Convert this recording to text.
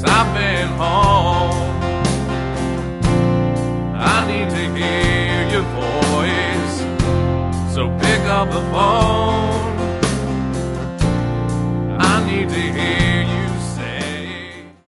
I've been home. I need to hear your voice, so pick up the phone.